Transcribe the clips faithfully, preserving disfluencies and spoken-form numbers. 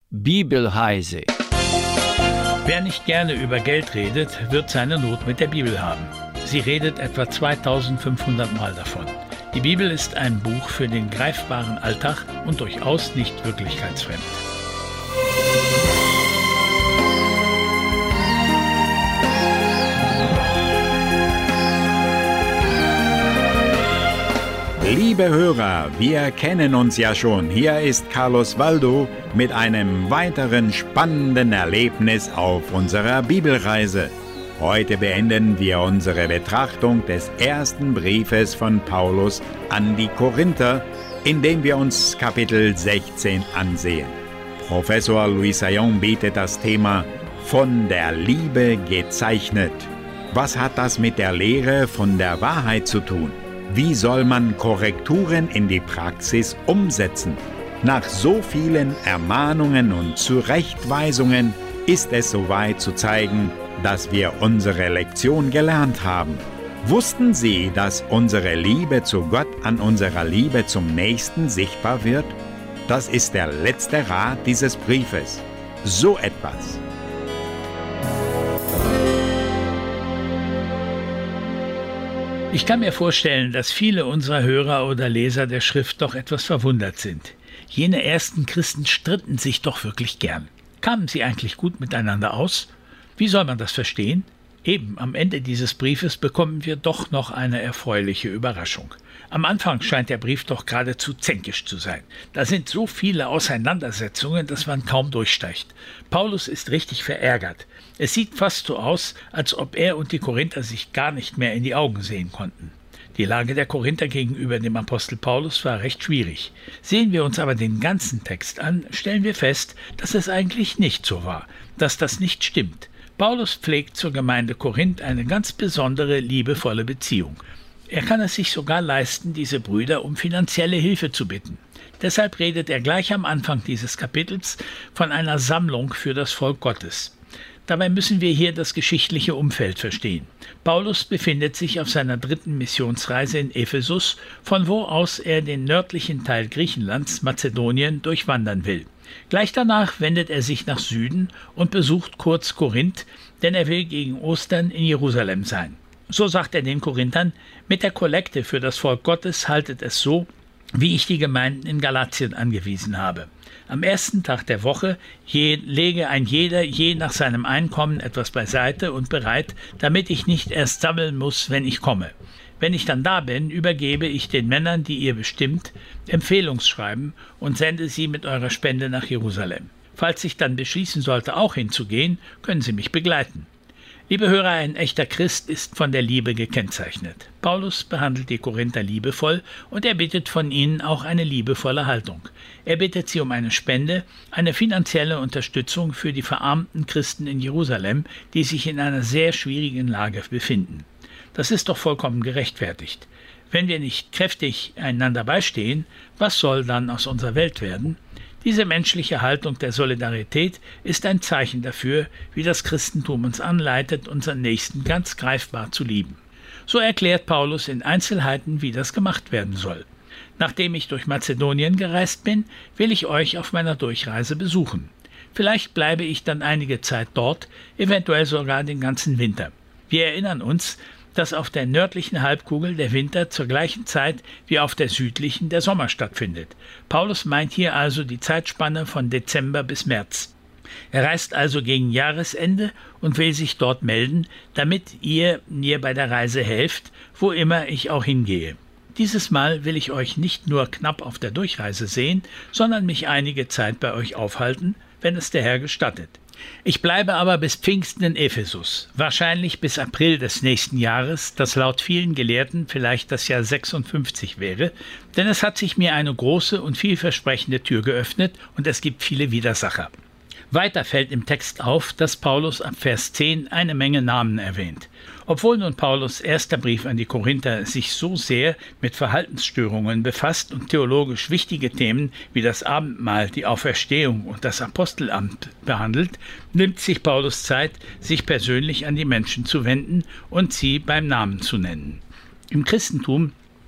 Bibelheise. Wer nicht gerne über Geld redet, wird seine Not mit der Bibel haben. Sie redet etwa zweitausendfünfhundert Mal davon. Die Bibel ist ein Buch für den greifbaren Alltag und durchaus nicht wirklichkeitsfremd. Liebe Hörer, wir kennen uns ja schon. Hier ist Carlos Waldo mit einem weiteren spannenden Erlebnis auf unserer Bibelreise. Heute beenden wir unsere Betrachtung des ersten Briefes von Paulus an die Korinther, indem wir uns Kapitel sechzehn ansehen. Professor Louis Sayon bietet das Thema „Von der Liebe gezeichnet". Was hat das mit der Lehre von der Wahrheit zu tun? Wie soll man Korrekturen in die Praxis umsetzen? Nach so vielen Ermahnungen und Zurechtweisungen ist es soweit zu zeigen, dass wir unsere Lektion gelernt haben. Wussten Sie, dass unsere Liebe zu Gott an unserer Liebe zum Nächsten sichtbar wird? Das ist der letzte Rat dieses Briefes. So etwas. Ich kann mir vorstellen, dass viele unserer Hörer oder Leser der Schrift doch etwas verwundert sind. Jene ersten Christen stritten sich doch wirklich gern. Kamen sie eigentlich gut miteinander aus? Wie soll man das verstehen? Eben, am Ende dieses Briefes bekommen wir doch noch eine erfreuliche Überraschung. Am Anfang scheint der Brief doch geradezu zänkisch zu sein. Da sind so viele Auseinandersetzungen, dass man kaum durchsteigt. Paulus ist richtig verärgert. Es sieht fast so aus, als ob er und die Korinther sich gar nicht mehr in die Augen sehen konnten. Die Lage der Korinther gegenüber dem Apostel Paulus war recht schwierig. Sehen wir uns aber den ganzen Text an, stellen wir fest, dass es eigentlich nicht so war, dass das nicht stimmt. Paulus pflegt zur Gemeinde Korinth eine ganz besondere, liebevolle Beziehung. Er kann es sich sogar leisten, diese Brüder um finanzielle Hilfe zu bitten. Deshalb redet er gleich am Anfang dieses Kapitels von einer Sammlung für das Volk Gottes. Dabei müssen wir hier das geschichtliche Umfeld verstehen. Paulus befindet sich auf seiner dritten Missionsreise in Ephesus, von wo aus er den nördlichen Teil Griechenlands, Mazedonien, durchwandern will. Gleich danach wendet er sich nach Süden und besucht kurz Korinth, denn er will gegen Ostern in Jerusalem sein. So sagt er den Korinthern: Mit der Kollekte für das Volk Gottes haltet es so, wie ich die Gemeinden in Galatien angewiesen habe. Am ersten Tag der Woche je, lege ein jeder je nach seinem Einkommen etwas beiseite und bereit, damit ich nicht erst sammeln muss, wenn ich komme. Wenn ich dann da bin, übergebe ich den Männern, die ihr bestimmt, Empfehlungsschreiben und sende sie mit eurer Spende nach Jerusalem. Falls ich dann beschließen sollte, auch hinzugehen, können Sie mich begleiten. Liebe Hörer, ein echter Christ ist von der Liebe gekennzeichnet. Paulus behandelt die Korinther liebevoll und er bittet von ihnen auch eine liebevolle Haltung. Er bittet sie um eine Spende, eine finanzielle Unterstützung für die verarmten Christen in Jerusalem, die sich in einer sehr schwierigen Lage befinden. Das ist doch vollkommen gerechtfertigt. Wenn wir nicht kräftig einander beistehen, was soll dann aus unserer Welt werden? Diese menschliche Haltung der Solidarität ist ein Zeichen dafür, wie das Christentum uns anleitet, unseren Nächsten ganz greifbar zu lieben. So erklärt Paulus in Einzelheiten, wie das gemacht werden soll. Nachdem ich durch Mazedonien gereist bin, will ich euch auf meiner Durchreise besuchen. Vielleicht bleibe ich dann einige Zeit dort, eventuell sogar den ganzen Winter. Wir erinnern uns, dass auf der nördlichen Halbkugel der Winter zur gleichen Zeit wie auf der südlichen der Sommer stattfindet. Paulus meint hier also die Zeitspanne von Dezember bis März. Er reist also gegen Jahresende und will sich dort melden, damit ihr mir bei der Reise helft, wo immer ich auch hingehe. Dieses Mal will ich euch nicht nur knapp auf der Durchreise sehen, sondern mich einige Zeit bei euch aufhalten, wenn es der Herr gestattet. Ich bleibe aber bis Pfingsten in Ephesus, wahrscheinlich bis April des nächsten Jahres, das laut vielen Gelehrten vielleicht das Jahr sechsundfünfzig wäre, denn es hat sich mir eine große und vielversprechende Tür geöffnet und es gibt viele Widersacher. Weiter fällt im Text auf, dass Paulus ab Vers zehn eine Menge Namen erwähnt. Obwohl nun Paulus' erster Brief an die Korinther sich so sehr mit Verhaltensstörungen befasst und theologisch wichtige Themen wie das Abendmahl, die Auferstehung und das Apostelamt behandelt, nimmt sich Paulus Zeit, sich persönlich an die Menschen zu wenden und sie beim Namen zu nennen. Im Christentum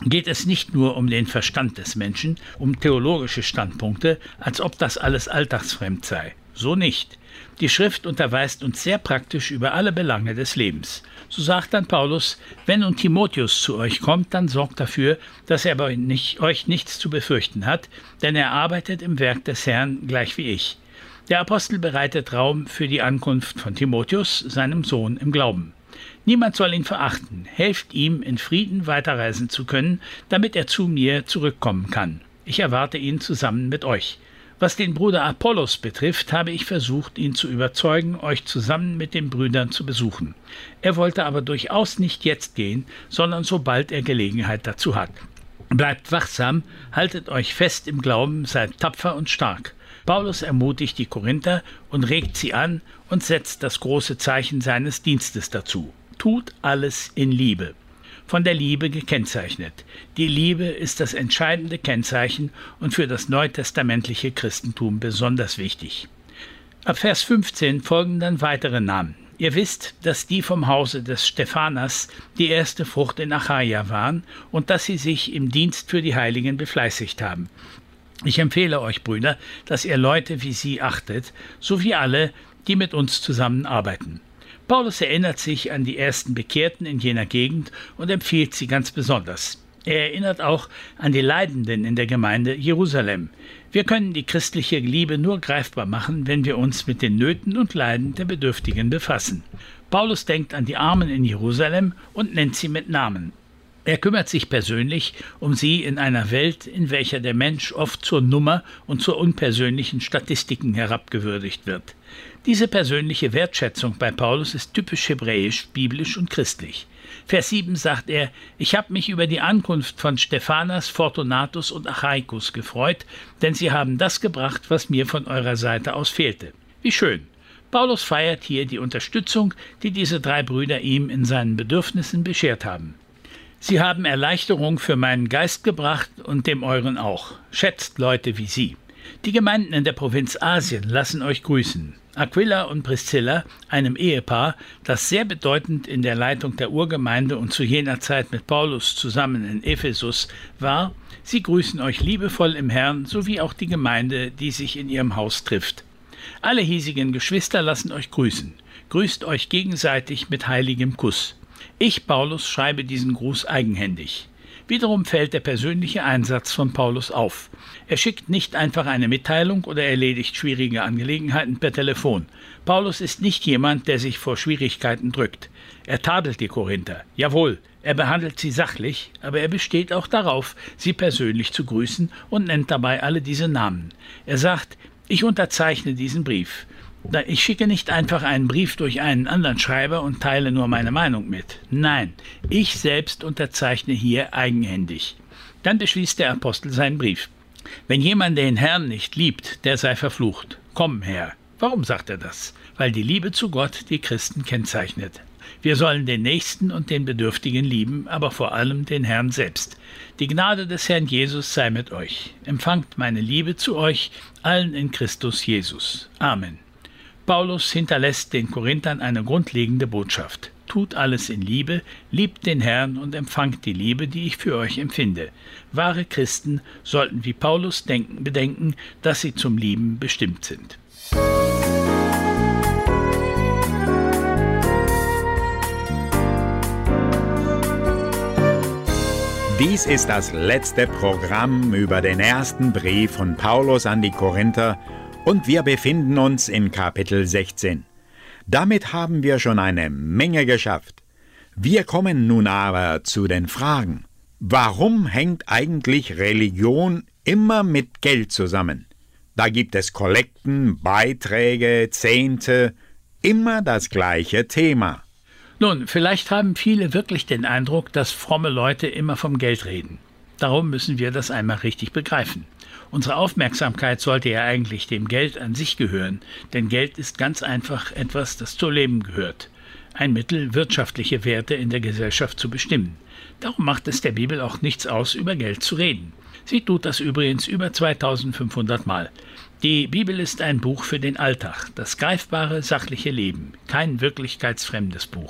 geht es nicht nur um den Verstand des Menschen, um theologische Standpunkte, als ob das alles alltagsfremd sei. So nicht. Die Schrift unterweist uns sehr praktisch über alle Belange des Lebens. So sagt dann Paulus: Wenn nun Timotheus zu euch kommt, dann sorgt dafür, dass er bei nicht, euch nichts zu befürchten hat, denn er arbeitet im Werk des Herrn gleich wie ich. Der Apostel bereitet Raum für die Ankunft von Timotheus, seinem Sohn im Glauben. Niemand soll ihn verachten. Helft ihm, in Frieden weiterreisen zu können, damit er zu mir zurückkommen kann. Ich erwarte ihn zusammen mit euch. Was den Bruder Apollos betrifft, habe ich versucht, ihn zu überzeugen, euch zusammen mit den Brüdern zu besuchen. Er wollte aber durchaus nicht jetzt gehen, sondern sobald er Gelegenheit dazu hat. Bleibt wachsam, haltet euch fest im Glauben, seid tapfer und stark. Paulus ermutigt die Korinther und regt sie an und setzt das große Zeichen seines Dienstes dazu. Tut alles in Liebe. Von der Liebe gekennzeichnet. Die Liebe ist das entscheidende Kennzeichen und für das neutestamentliche Christentum besonders wichtig. Ab Vers fünfzehn folgen dann weitere Namen. Ihr wisst, dass die vom Hause des Stephanas die erste Frucht in Achaia waren und dass sie sich im Dienst für die Heiligen befleißigt haben. Ich empfehle euch, Brüder, dass ihr Leute wie sie achtet, sowie alle, die mit uns zusammenarbeiten. Paulus erinnert sich an die ersten Bekehrten in jener Gegend und empfiehlt sie ganz besonders. Er erinnert auch an die Leidenden in der Gemeinde Jerusalem. Wir können die christliche Liebe nur greifbar machen, wenn wir uns mit den Nöten und Leiden der Bedürftigen befassen. Paulus denkt an die Armen in Jerusalem und nennt sie mit Namen. Er kümmert sich persönlich um sie in einer Welt, in welcher der Mensch oft zur Nummer und zur unpersönlichen Statistiken herabgewürdigt wird. Diese persönliche Wertschätzung bei Paulus ist typisch hebräisch, biblisch und christlich. Vers sieben sagt er: Ich habe mich über die Ankunft von Stephanas, Fortunatus und Achaicus gefreut, denn sie haben das gebracht, was mir von eurer Seite aus fehlte. Wie schön! Paulus feiert hier die Unterstützung, die diese drei Brüder ihm in seinen Bedürfnissen beschert haben. Sie haben Erleichterung für meinen Geist gebracht und dem euren auch. Schätzt Leute wie sie. Die Gemeinden in der Provinz Asien lassen euch grüßen. Aquila und Priscilla, einem Ehepaar, das sehr bedeutend in der Leitung der Urgemeinde und zu jener Zeit mit Paulus zusammen in Ephesus war, sie grüßen euch liebevoll im Herrn, sowie auch die Gemeinde, die sich in ihrem Haus trifft. Alle hiesigen Geschwister lassen euch grüßen. Grüßt euch gegenseitig mit heiligem Kuss. Ich, Paulus, schreibe diesen Gruß eigenhändig. Wiederum fällt der persönliche Einsatz von Paulus auf. Er schickt nicht einfach eine Mitteilung oder erledigt schwierige Angelegenheiten per Telefon. Paulus ist nicht jemand, der sich vor Schwierigkeiten drückt. Er tadelt die Korinther. Jawohl, er behandelt sie sachlich, aber er besteht auch darauf, sie persönlich zu grüßen und nennt dabei alle diese Namen. Er sagt: Ich unterzeichne diesen Brief. Ich schicke nicht einfach einen Brief durch einen anderen Schreiber und teile nur meine Meinung mit. Nein, ich selbst unterzeichne hier eigenhändig. Dann beschließt der Apostel seinen Brief. Wenn jemand den Herrn nicht liebt, der sei verflucht. Komm, Herr. Warum sagt er das? Weil die Liebe zu Gott die Christen kennzeichnet. Wir sollen den Nächsten und den Bedürftigen lieben, aber vor allem den Herrn selbst. Die Gnade des Herrn Jesus sei mit euch. Empfangt meine Liebe zu euch, allen in Christus Jesus. Amen. Paulus hinterlässt den Korinthern eine grundlegende Botschaft. Tut alles in Liebe, liebt den Herrn und empfangt die Liebe, die ich für euch empfinde. Wahre Christen sollten wie Paulus denken, bedenken, dass sie zum Lieben bestimmt sind. Dies ist das letzte Programm über den ersten Brief von Paulus an die Korinther und wir befinden uns in Kapitel sechzehn. Damit haben wir schon eine Menge geschafft. Wir kommen nun aber zu den Fragen. Warum hängt eigentlich Religion immer mit Geld zusammen? Da gibt es Kollekten, Beiträge, Zehnte, immer das gleiche Thema. Nun, vielleicht haben viele wirklich den Eindruck, dass fromme Leute immer vom Geld reden. Darum müssen wir das einmal richtig begreifen. Unsere Aufmerksamkeit sollte ja eigentlich dem Geld an sich gehören, denn Geld ist ganz einfach etwas, das zu Leben gehört. Ein Mittel, wirtschaftliche Werte in der Gesellschaft zu bestimmen. Darum macht es der Bibel auch nichts aus, über Geld zu reden. Sie tut das übrigens über zweitausendfünfhundert Mal. Die Bibel ist ein Buch für den Alltag, das greifbare, sachliche Leben, kein wirklichkeitsfremdes Buch.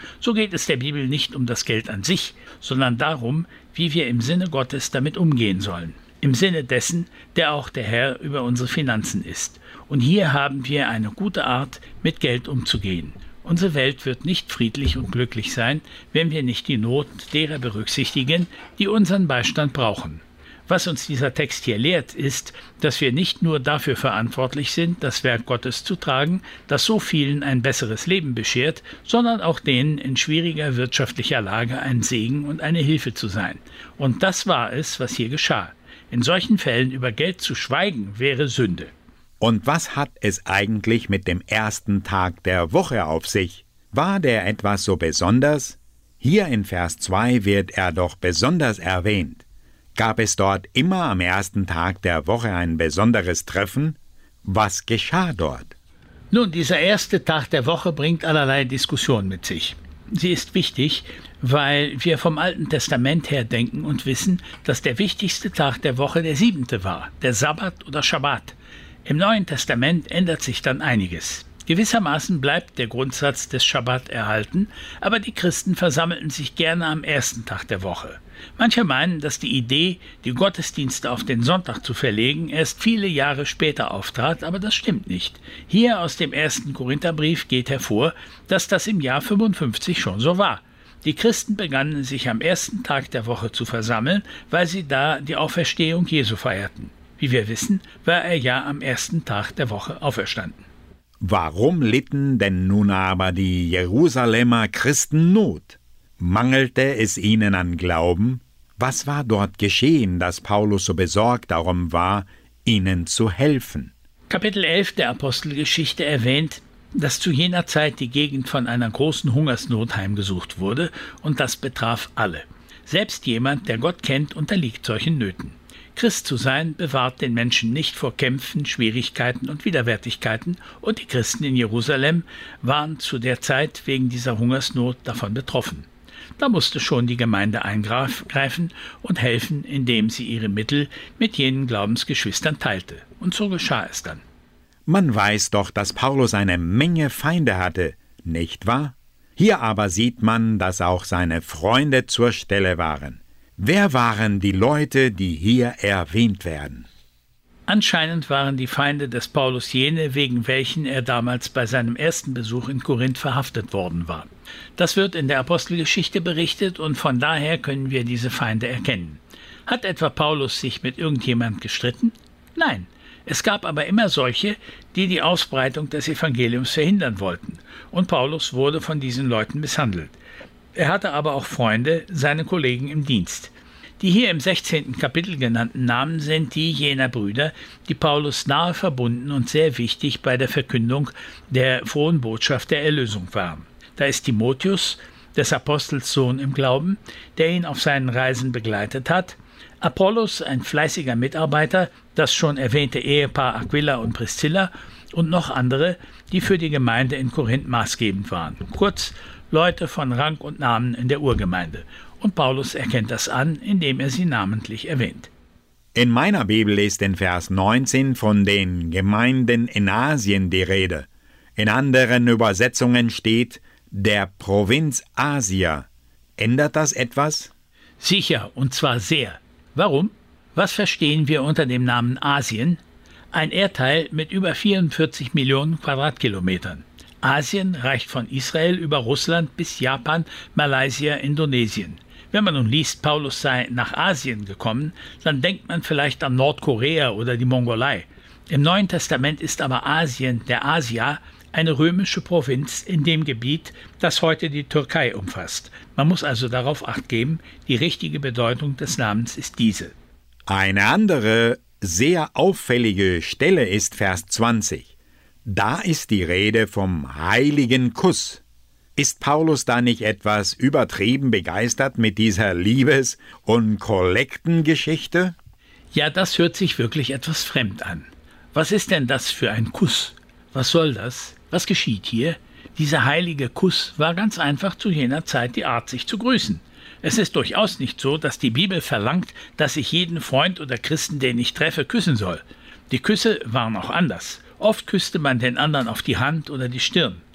So geht es der Bibel nicht um das Geld an sich, sondern darum, wie wir im Sinne Gottes damit umgehen sollen. Im Sinne dessen, der auch der Herr über unsere Finanzen ist. Und hier haben wir eine gute Art, mit Geld umzugehen. Unsere Welt wird nicht friedlich und glücklich sein, wenn wir nicht die Not derer berücksichtigen, die unseren Beistand brauchen. Was uns dieser Text hier lehrt, ist, dass wir nicht nur dafür verantwortlich sind, das Werk Gottes zu tragen, das so vielen ein besseres Leben beschert, sondern auch denen in schwieriger wirtschaftlicher Lage ein Segen und eine Hilfe zu sein. Und das war es, was hier geschah. In solchen Fällen über Geld zu schweigen, wäre Sünde. Und was hat es eigentlich mit dem ersten Tag der Woche auf sich? War der etwas so besonders? Hier in Vers zwei wird er doch besonders erwähnt. Gab es dort immer am ersten Tag der Woche ein besonderes Treffen? Was geschah dort? Nun, dieser erste Tag der Woche bringt allerlei Diskussion mit sich. Sie ist wichtig, weil wir vom Alten Testament her denken und wissen, dass der wichtigste Tag der Woche der siebente war, der Sabbat oder Schabbat. Im Neuen Testament ändert sich dann einiges. Gewissermaßen bleibt der Grundsatz des Schabbat erhalten, aber die Christen versammelten sich gerne am ersten Tag der Woche. Manche meinen, dass die Idee, die Gottesdienste auf den Sonntag zu verlegen, erst viele Jahre später auftrat, aber das stimmt nicht. Hier aus dem ersten Korintherbrief geht hervor, dass das im Jahr fünfundfünfzig schon so war. Die Christen begannen sich am ersten Tag der Woche zu versammeln, weil sie da die Auferstehung Jesu feierten. Wie wir wissen, war er ja am ersten Tag der Woche auferstanden. Warum litten denn nun aber die Jerusalemer Christen Not? Mangelte es ihnen an Glauben? Was war dort geschehen, dass Paulus so besorgt darum war, ihnen zu helfen? Kapitel elf der Apostelgeschichte erwähnt, dass zu jener Zeit die Gegend von einer großen Hungersnot heimgesucht wurde, und das betraf alle. Selbst jemand, der Gott kennt, unterliegt solchen Nöten. Christ zu sein bewahrt den Menschen nicht vor Kämpfen, Schwierigkeiten und Widerwärtigkeiten, und die Christen in Jerusalem waren zu der Zeit wegen dieser Hungersnot davon betroffen. Da musste schon die Gemeinde eingreifen und helfen, indem sie ihre Mittel mit jenen Glaubensgeschwistern teilte. Und so geschah es dann. Man weiß doch, dass Paulus eine Menge Feinde hatte, nicht wahr? Hier aber sieht man, dass auch seine Freunde zur Stelle waren. Wer waren die Leute, die hier erwähnt werden? Anscheinend waren die Feinde des Paulus jene, wegen welchen er damals bei seinem ersten Besuch in Korinth verhaftet worden war. Das wird in der Apostelgeschichte berichtet, und von daher können wir diese Feinde erkennen. Hat etwa Paulus sich mit irgendjemand gestritten? Nein. Es gab aber immer solche, die die Ausbreitung des Evangeliums verhindern wollten, und Paulus wurde von diesen Leuten misshandelt. Er hatte aber auch Freunde, seine Kollegen im Dienst. Die hier im sechzehnten Kapitel genannten Namen sind die jener Brüder, die Paulus nahe verbunden und sehr wichtig bei der Verkündung der frohen Botschaft der Erlösung waren. Da ist Timotheus, des Apostels Sohn im Glauben, der ihn auf seinen Reisen begleitet hat, Apollos, ein fleißiger Mitarbeiter, das schon erwähnte Ehepaar Aquila und Priscilla, und noch andere, die für die Gemeinde in Korinth maßgebend waren. Kurz, Leute von Rang und Namen in der Urgemeinde. Und Paulus erkennt das an, indem er sie namentlich erwähnt. In meiner Bibel ist in Vers neunzehn von den Gemeinden in Asien die Rede. In anderen Übersetzungen steht der Provinz Asia. Ändert das etwas? Sicher, und zwar sehr. Warum? Was verstehen wir unter dem Namen Asien? Ein Erdteil mit über vierundvierzig Millionen Quadratkilometern. Asien reicht von Israel über Russland bis Japan, Malaysia, Indonesien. Wenn man nun liest, Paulus sei nach Asien gekommen, dann denkt man vielleicht an Nordkorea oder die Mongolei. Im Neuen Testament ist aber Asien, der Asia, eine römische Provinz in dem Gebiet, das heute die Türkei umfasst. Man muss also darauf Acht geben, die richtige Bedeutung des Namens ist diese. Eine andere, sehr auffällige Stelle ist Vers zwanzig. Da ist die Rede vom heiligen Kuss. Ist Paulus da nicht etwas übertrieben begeistert mit dieser Liebes- und Kollektengeschichte? Ja, das hört sich wirklich etwas fremd an. Was ist denn das für ein Kuss? Was soll das? Was geschieht hier? Dieser heilige Kuss war ganz einfach zu jener Zeit die Art, sich zu grüßen. Es ist durchaus nicht so, dass die Bibel verlangt, dass ich jeden Freund oder Christen, den ich treffe, küssen soll. Die Küsse waren auch anders. Oft küsste man den anderen auf die Hand oder die Stirn.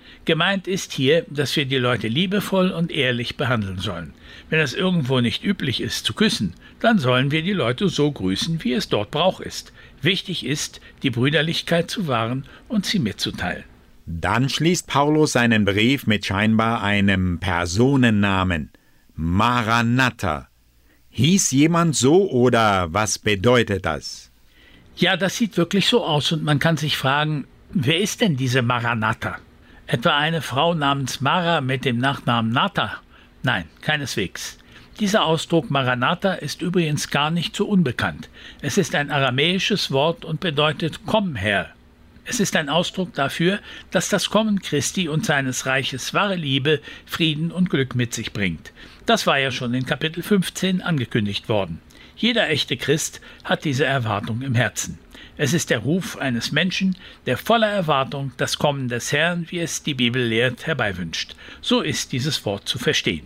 Gemeint ist hier, dass wir die Leute liebevoll und ehrlich behandeln sollen. Wenn es irgendwo nicht üblich ist, zu küssen, dann sollen wir die Leute so grüßen, wie es dort Brauch ist. Wichtig ist, die Brüderlichkeit zu wahren und sie mitzuteilen. Dann schließt Paulus seinen Brief mit scheinbar einem Personennamen. Maranatha. Hieß jemand so oder was bedeutet das? Ja, das sieht wirklich so aus und man kann sich fragen, wer ist denn diese Maranatha? Etwa eine Frau namens Mara mit dem Nachnamen Natha? Nein, keineswegs. Dieser Ausdruck Maranatha ist übrigens gar nicht so unbekannt. Es ist ein aramäisches Wort und bedeutet Komm her. Es ist ein Ausdruck dafür, dass das Kommen Christi und seines Reiches wahre Liebe, Frieden und Glück mit sich bringt. Das war ja schon in Kapitel fünfzehn angekündigt worden. Jeder echte Christ hat diese Erwartung im Herzen. Es ist der Ruf eines Menschen, der voller Erwartung das Kommen des Herrn, wie es die Bibel lehrt, herbeiwünscht. So ist dieses Wort zu verstehen.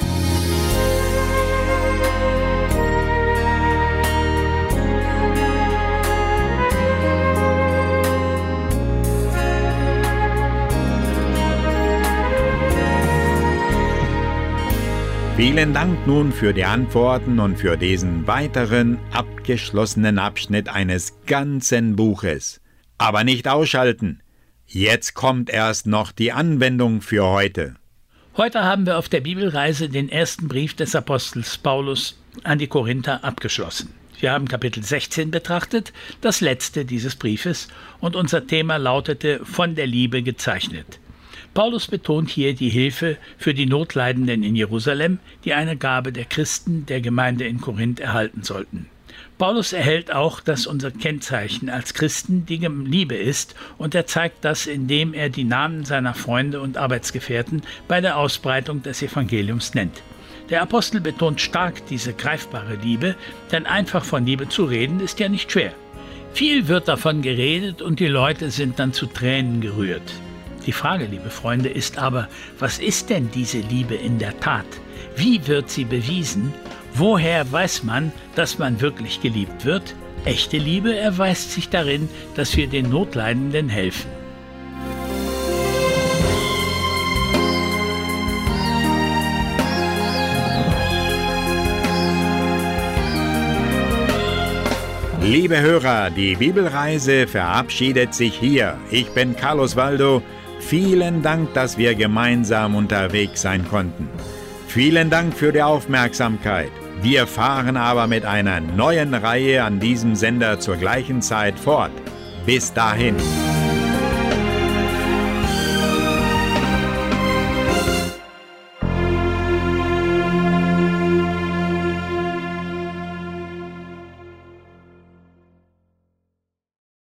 Vielen Dank nun für die Antworten und für diesen weiteren, abgeschlossenen Abschnitt eines ganzen Buches. Aber nicht ausschalten. Jetzt kommt erst noch die Anwendung für heute. Heute haben wir auf der Bibelreise den ersten Brief des Apostels Paulus an die Korinther abgeschlossen. Wir haben Kapitel sechzehn betrachtet, das letzte dieses Briefes, und unser Thema lautete von der Liebe gezeichnet. Paulus betont hier die Hilfe für die Notleidenden in Jerusalem, die eine Gabe der Christen der Gemeinde in Korinth erhalten sollten. Paulus erhält auch, dass unser Kennzeichen als Christen die Liebe ist, und er zeigt das, indem er die Namen seiner Freunde und Arbeitsgefährten bei der Ausbreitung des Evangeliums nennt. Der Apostel betont stark diese greifbare Liebe, denn einfach von Liebe zu reden ist ja nicht schwer. Viel wird davon geredet und die Leute sind dann zu Tränen gerührt. Die Frage, liebe Freunde, ist aber, was ist denn diese Liebe in der Tat? Wie wird sie bewiesen? Woher weiß man, dass man wirklich geliebt wird? Echte Liebe erweist sich darin, dass wir den Notleidenden helfen. Liebe Hörer, die Bibelreise verabschiedet sich hier. Ich bin Carlos Waldo. Vielen Dank, dass wir gemeinsam unterwegs sein konnten. Vielen Dank für die Aufmerksamkeit. Wir fahren aber mit einer neuen Reihe an diesem Sender zur gleichen Zeit fort. Bis dahin.